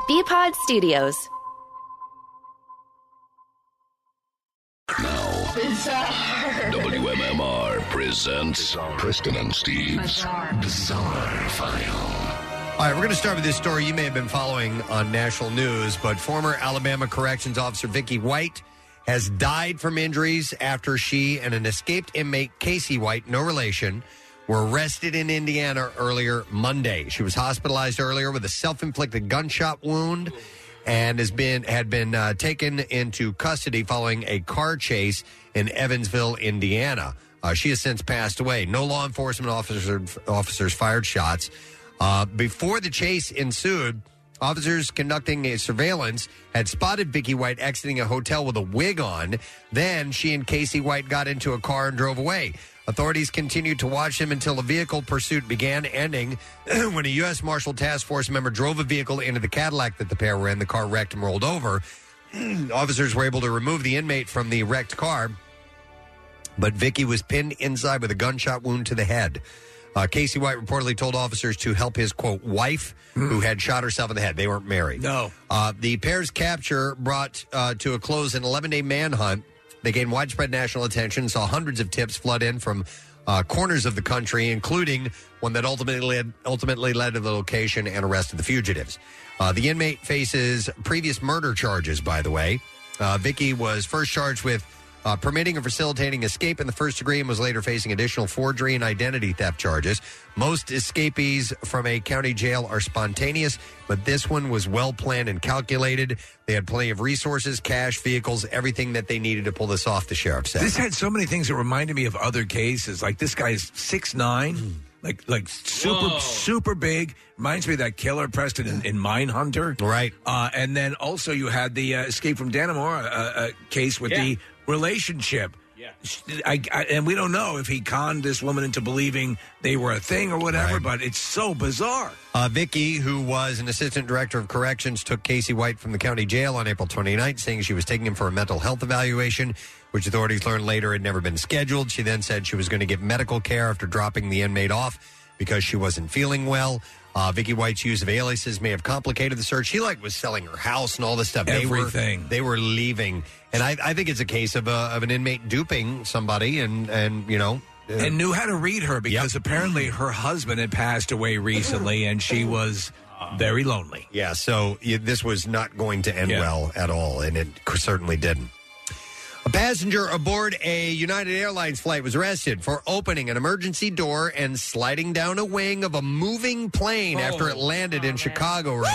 Bpod Studios. Now, WMMR presents Preston and Steve's Bizarre File. All right, we're going to start with this story you may have been following on national news, but former Alabama Corrections Officer Vicky White has died from injuries after she and an escaped inmate, Casey White, no relation, were arrested in Indiana earlier Monday. She was hospitalized earlier with a self-inflicted gunshot wound and had been taken into custody following a car chase in Evansville, Indiana. She has since passed away. No law enforcement officers fired shots. Before the chase ensued, officers conducting a surveillance had spotted Vicky White exiting a hotel with a wig on. Then she and Casey White got into a car and drove away. Authorities continued to watch them until a vehicle pursuit began, ending when a U.S. Marshal Task Force member drove a vehicle into the Cadillac that the pair were in. The car wrecked and rolled over. Officers were able to remove the inmate from the wrecked car, but Vicky was pinned inside with a gunshot wound to the head. Casey White reportedly told officers to help his, quote, wife, who had shot herself in the head. They weren't married. No. The pair's capture brought to a close an 11-day manhunt. They gained widespread national attention, saw hundreds of tips flood in from corners of the country, including one that ultimately led to the location and arrest of the fugitives. The inmate faces previous murder charges, by the way. Vicky was first charged with permitting or facilitating escape in the first degree and was later facing additional forgery and identity theft charges. Most escapees from a county jail are spontaneous, but this one was well planned and calculated. They had plenty of resources, cash, vehicles, everything that they needed to pull this off, the sheriff said. This had so many things that reminded me of other cases. Like this guy's 6'9", like super big. Reminds me of that killer, Preston, in Mindhunter. Right. And then also you had the Escape from Dannemora case with the relationship. Yeah. And we don't know if he conned this woman into believing they were a thing or whatever, but it's so bizarre. Vicky, who was an assistant director of corrections, took Casey White from the county jail on April 29th, saying she was taking him for a mental health evaluation, which authorities learned later had never been scheduled. She then said she was going to get medical care after dropping the inmate off because she wasn't feeling well. Vicky White's use of aliases may have complicated the search. She was selling her house and all this stuff. Everything. They were leaving. And I think it's a case of an inmate duping somebody and you know. And knew how to read her because apparently her husband had passed away recently and she was very lonely. Yeah, so this was not going to end well at all, and it certainly didn't. A passenger aboard a United Airlines flight was arrested for opening an emergency door and sliding down a wing of a moving plane after it landed in Chicago around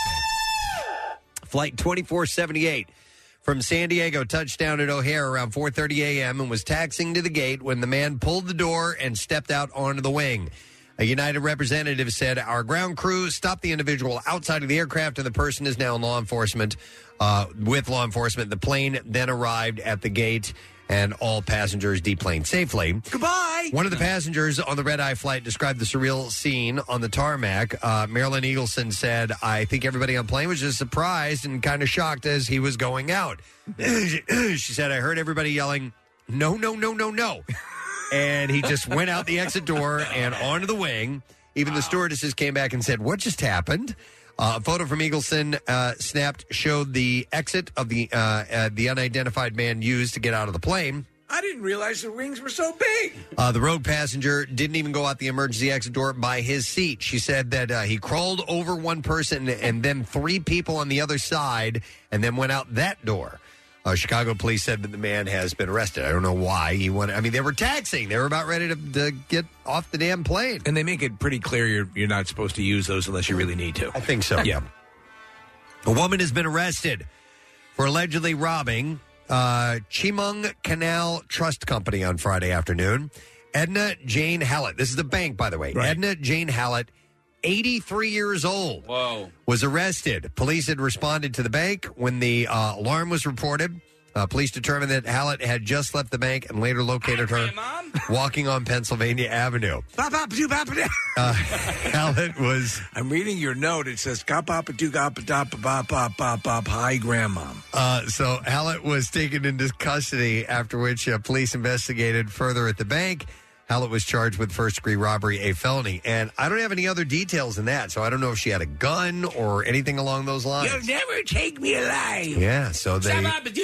Thursday. Flight 2478 from San Diego touched down at O'Hare around 4:30 a.m. and was taxiing to the gate when the man pulled the door and stepped out onto the wing. A United representative said, "Our ground crew stopped the individual outside of the aircraft and the person is now in law enforcement. With law enforcement, the plane then arrived at the gate and all passengers deplaned safely." Goodbye! One of the passengers on the red-eye flight described the surreal scene on the tarmac. Marilyn Eagleson said, "I think everybody on the plane was just surprised and kind of shocked as he was going out." She said, "I heard everybody yelling, 'No, no, no, no, no.'" And he just went out the exit door and onto the wing. Even the stewardesses came back and said, "What just happened?" A photo from Eagleson snapped showed the exit of the unidentified man used to get out of the plane. I didn't realize the wings were so big. The rogue passenger didn't even go out the emergency exit door by his seat. She said that he crawled over one person and then three people on the other side and then went out that door. Chicago police said that the man has been arrested. I don't know why he went. I mean, they were taxiing. They were about ready to get off the damn plane. And they make it pretty clear you're not supposed to use those unless you really need to. I think so. Yeah. A woman has been arrested for allegedly robbing Chemung Canal Trust Company on Friday afternoon. Edna Jane Hallett. This is the bank, by the way. Right. Edna Jane Hallett, 83 years old, was arrested. Police had responded to the bank when the alarm was reported. Police determined that Hallett had just left the bank and later located her walking on Pennsylvania Avenue. Hallett was... I'm reading your note. It says, hi, Grandma. So Hallett was taken into custody, after which police investigated further at the bank. Hallett was charged with first-degree robbery, a felony. And I don't have any other details than that, so I don't know if she had a gun or anything along those lines. You'll never take me alive. Yeah, so they...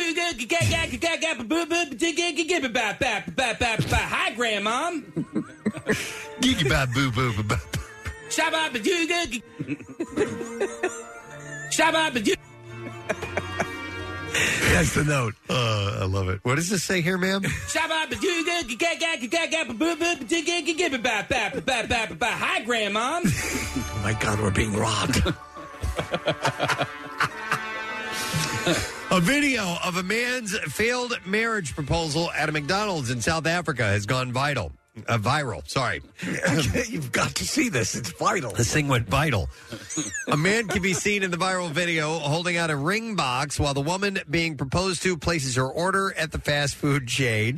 Hi, Grandma. That's the note. I love it. What does this say here, ma'am? Hi, Grandma. Oh, my God, we're being robbed. A video of a man's failed marriage proposal at a McDonald's in South Africa has gone viral. Sorry. You've got to see this. It's vital. This thing went vital. A man can be seen in the viral video holding out a ring box while the woman being proposed to places her order at the fast food chain.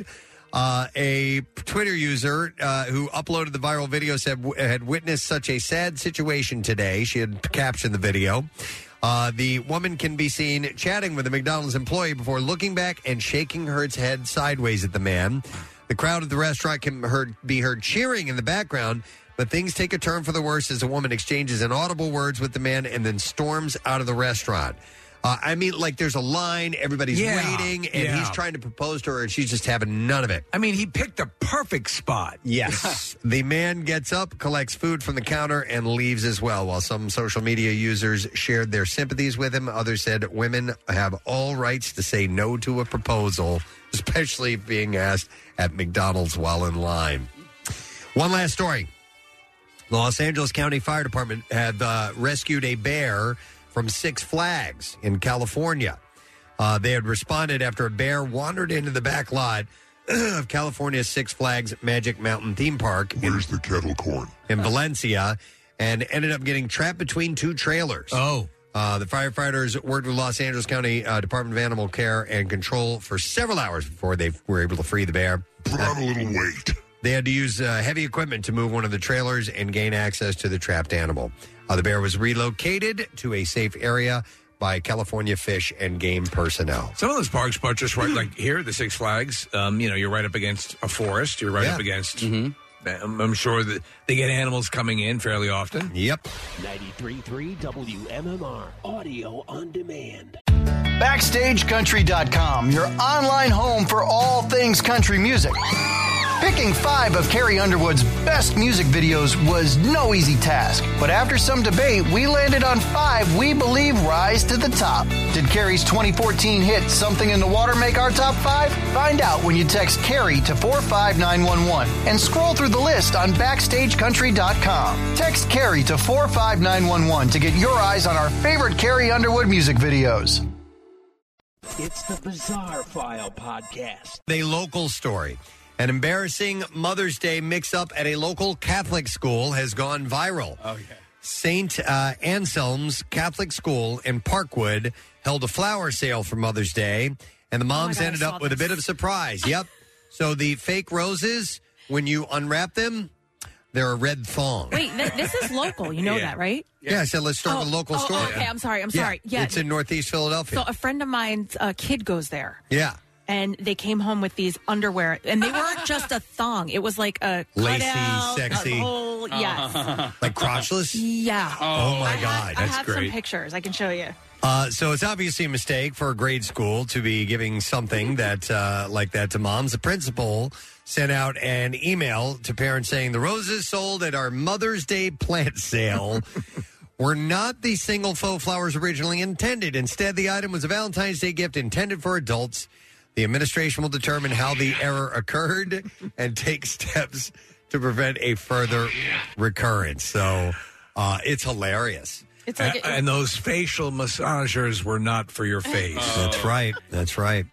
A Twitter user who uploaded the viral video said had witnessed such a sad situation today. She had captioned the video. The woman can be seen chatting with a McDonald's employee before looking back and shaking her head sideways at the man. The crowd at the restaurant can be heard cheering in the background, but things take a turn for the worse as a woman exchanges inaudible words with the man and then storms out of the restaurant. I mean, like, there's a line, everybody's waiting, and he's trying to propose to her, and she's just having none of it. I mean, he picked the perfect spot. Yes. The man gets up, collects food from the counter, and leaves as well. While some social media users shared their sympathies with him, others said women have all rights to say no to a proposal, especially being asked at McDonald's while in line. One last story. The Los Angeles County Fire Department had rescued a bear from Six Flags in California. They had responded after a bear wandered into the back lot of California's Six Flags Magic Mountain theme park. Where's the kettle corn? In Valencia, and ended up getting trapped between two trailers. Oh. The firefighters worked with Los Angeles County Department of Animal Care and Control for several hours before they were able to free the bear. Put on a little weight. They had to use heavy equipment to move one of the trailers and gain access to the trapped animal. The bear was relocated to a safe area by California Fish and Game personnel. Some of those parks, but just right, like here, the Six Flags, you're right up against a forest. You're right up against... I'm sure that they get animals coming in fairly often. Yep. 93.3 WMMR, audio on demand. BackstageCountry.com, your online home for all things country music. Picking 5 of Carrie Underwood's best music videos was no easy task, but after some debate, we landed on 5 we believe rise to the top. Did Carrie's 2014 hit Something in the Water make our top 5? Find out when you text Carrie to 45911 and scroll through the list on BackstageCountry.com. Text Carrie to 45911 to get your eyes on our favorite Carrie Underwood music videos. It's the Bizarre File Podcast. A local story. An embarrassing Mother's Day mix-up at a local Catholic school has gone viral. Oh, yeah. St. Anselm's Catholic School in Parkwood held a flower sale for Mother's Day, and the moms ended up with a bit of a surprise. Yep. So the fake roses, when you unwrap them, they're a red thong. Wait, this is local. You know that, right? Yeah, I said let's start with a local story. Okay, I'm sorry. Yeah, it's in Northeast Philadelphia. So a friend of mine's kid goes there. Yeah. And they came home with these underwear, and they weren't just a thong. It was like a lacy, cutout, sexy, yes, like crotchless. Yeah. Oh my God, I that's have great. some pictures I can show you. So it's obviously a mistake for a grade school to be giving something that like that to moms. The principal sent out an email to parents saying the roses sold at our Mother's Day plant sale were not the single faux flowers originally intended. Instead, the item was a Valentine's Day gift intended for adults. The administration will determine how the error occurred and take steps to prevent a further recurrence. So it's hilarious. It's like and those facial massagers were not for your face. That's right. That's right.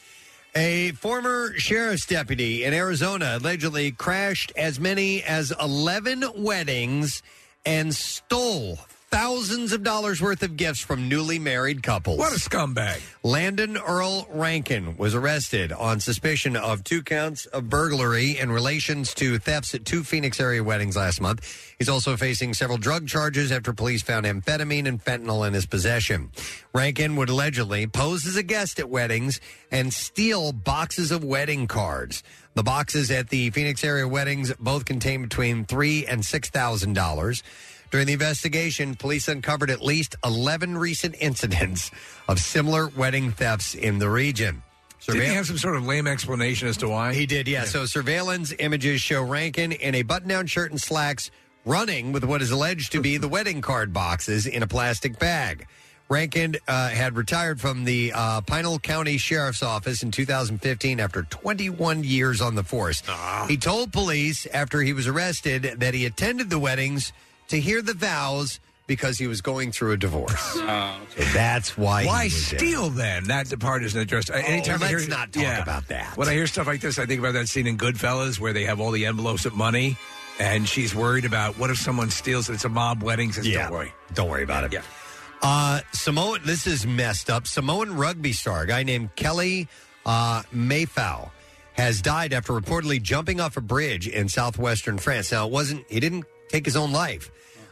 A former sheriff's deputy in Arizona allegedly crashed as many as 11 weddings and stole thousands of dollars worth of gifts from newly married couples. What a scumbag. Landon Earl Rankin was arrested on suspicion of 2 counts of burglary in relations to thefts at 2 Phoenix area weddings last month. He's also facing several drug charges after police found amphetamine and fentanyl in his possession. Rankin would allegedly pose as a guest at weddings and steal boxes of wedding cards. The boxes at the Phoenix area weddings both contained between $3,000 and $6,000. During the investigation, police uncovered at least 11 recent incidents of similar wedding thefts in the region. Did he have some sort of lame explanation as to why? He did, yeah. So surveillance images show Rankin in a button-down shirt and slacks running with what is alleged to be the wedding card boxes in a plastic bag. Rankin had retired from the Pinal County Sheriff's Office in 2015 after 21 years on the force. He told police after he was arrested that he attended the weddings to hear the vows because he was going through a divorce. So that's why. Why he was steal then? That part isn't addressed. Anytime let's not talk about that. When I hear stuff like this, I think about that scene in Goodfellas where they have all the envelopes of money, and she's worried about what if someone steals it? It's a mob wedding. Says, Yeah. Don't worry about it. Yeah. Samoan, this is messed up. Samoan rugby star, a guy named Kelly Mayfau, has died after reportedly jumping off a bridge in southwestern France. Now, he didn't take his own life.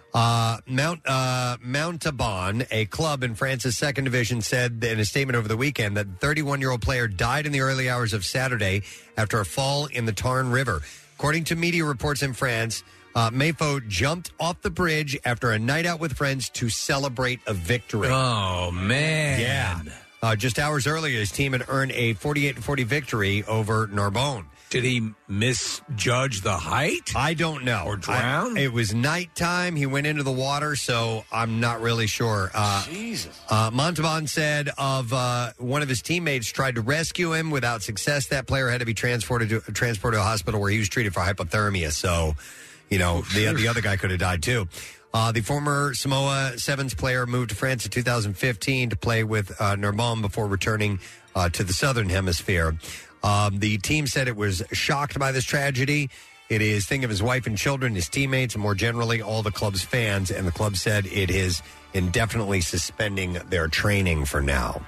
Montauban, a club in France's second division, said in a statement over the weekend that the 31-year-old player died in the early hours of Saturday after a fall in the Tarn River. According to media reports in France, Mayfau jumped off the bridge after a night out with friends to celebrate a victory. Oh, man. Yeah. Just hours earlier, his team had earned a 48-40 victory over Narbonne. Did he misjudge the height? I don't know. Or drown? It was nighttime. He went into the water, so I'm not really sure. Jesus. Montauban said of one of his teammates tried to rescue him without success. That player had to be transported to a hospital where he was treated for hypothermia. So, the other guy could have died too. The former Samoa Sevens player moved to France in 2015 to play with Narbonne before returning to the Southern Hemisphere. The team said it was shocked by this tragedy. It is thinking of his wife and children, his teammates, and more generally all the club's fans. And the club said it is indefinitely suspending their training for now.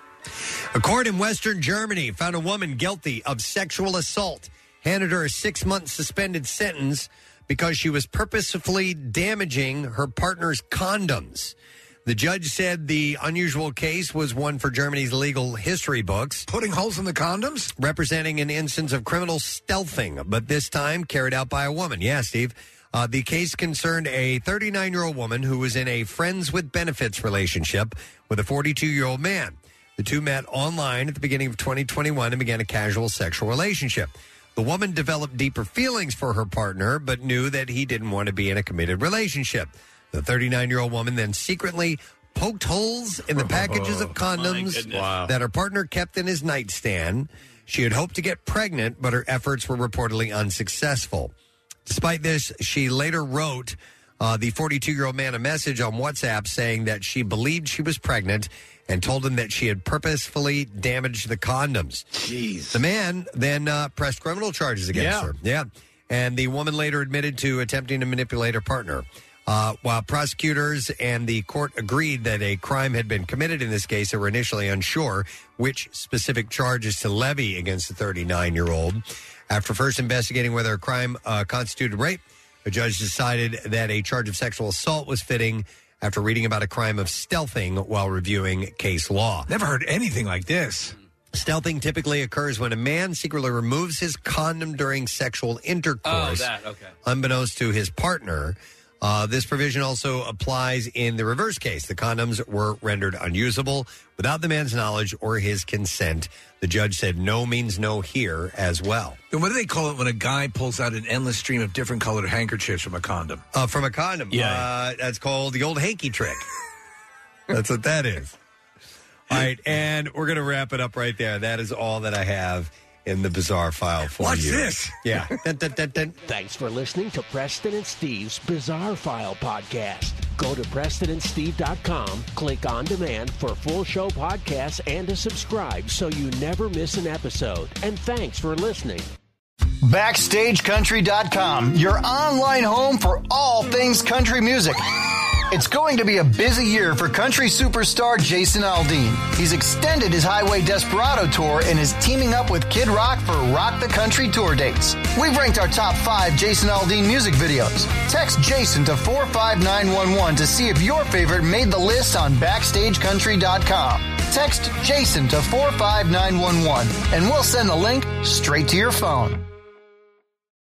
A court in Western Germany found a woman guilty of sexual assault, handed her a 6-month suspended sentence because she was purposefully damaging her partner's condoms. The judge said the unusual case was one for Germany's legal history books. Putting holes in the condoms? Representing an instance of criminal stealthing, but this time carried out by a woman. Yeah, Steve. The case concerned a 39-year-old woman who was in a friends with benefits relationship with a 42-year-old man. The two met online at the beginning of 2021 and began a casual sexual relationship. The woman developed deeper feelings for her partner, but knew that he didn't want to be in a committed relationship. The 39-year-old woman then secretly poked holes in the packages of condoms that her partner kept in his nightstand. She had hoped to get pregnant, but her efforts were reportedly unsuccessful. Despite this, she later wrote the 42-year-old man a message on WhatsApp saying that she believed she was pregnant and told him that she had purposefully damaged the condoms. Jeez. The man then pressed criminal charges against her. Yeah. And the woman later admitted to attempting to manipulate her partner. While prosecutors and the court agreed that a crime had been committed in this case, they were initially unsure which specific charges to levy against the 39-year-old. After first investigating whether a crime constituted rape, the judge decided that a charge of sexual assault was fitting after reading about a crime of stealthing while reviewing case law. Never heard anything like this. Stealthing typically occurs when a man secretly removes his condom during sexual intercourse, unbeknownst to his partner. This provision also applies in the reverse case. The condoms were rendered unusable without the man's knowledge or his consent. The judge said no means no here as well. And what do they call it when a guy pulls out an endless stream of different colored handkerchiefs from a condom? From a condom? Yeah. That's called the old hanky trick. That's what that is. All right, and we're going to wrap it up right there. That is all that I have in the Bizarre File for What's you. this? Yeah. Thanks for listening to Preston and Steve's Bizarre File podcast. Go to PrestonandSteve.com, click on demand for full show podcasts and to subscribe so you never miss an episode. And thanks for listening. BackstageCountry.com, your online home for all things country music. It's going to be a busy year for country superstar Jason Aldean. He's extended his Highway Desperado tour and is teaming up with Kid Rock for Rock the Country tour dates. We've ranked our top 5 Jason Aldean music videos. Text Jason to 45911 to see if your favorite made the list on BackstageCountry.com. Text Jason to 45911 and we'll send the link straight to your phone.